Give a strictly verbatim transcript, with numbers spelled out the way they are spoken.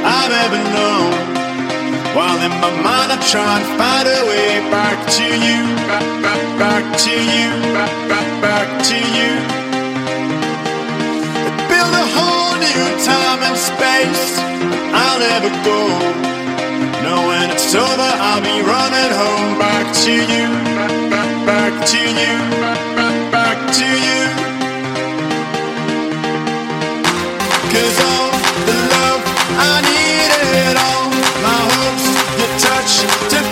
I've ever known. While in my mind I try and find a way back to you, back, back, back to you, back, back, back to you. Build a whole new time and space. I'll never go. No, when it's over I'll be running home. Back to you, back, back, back to you, back, back, back to you. Cause all the love I needed, all my hopes, your touch to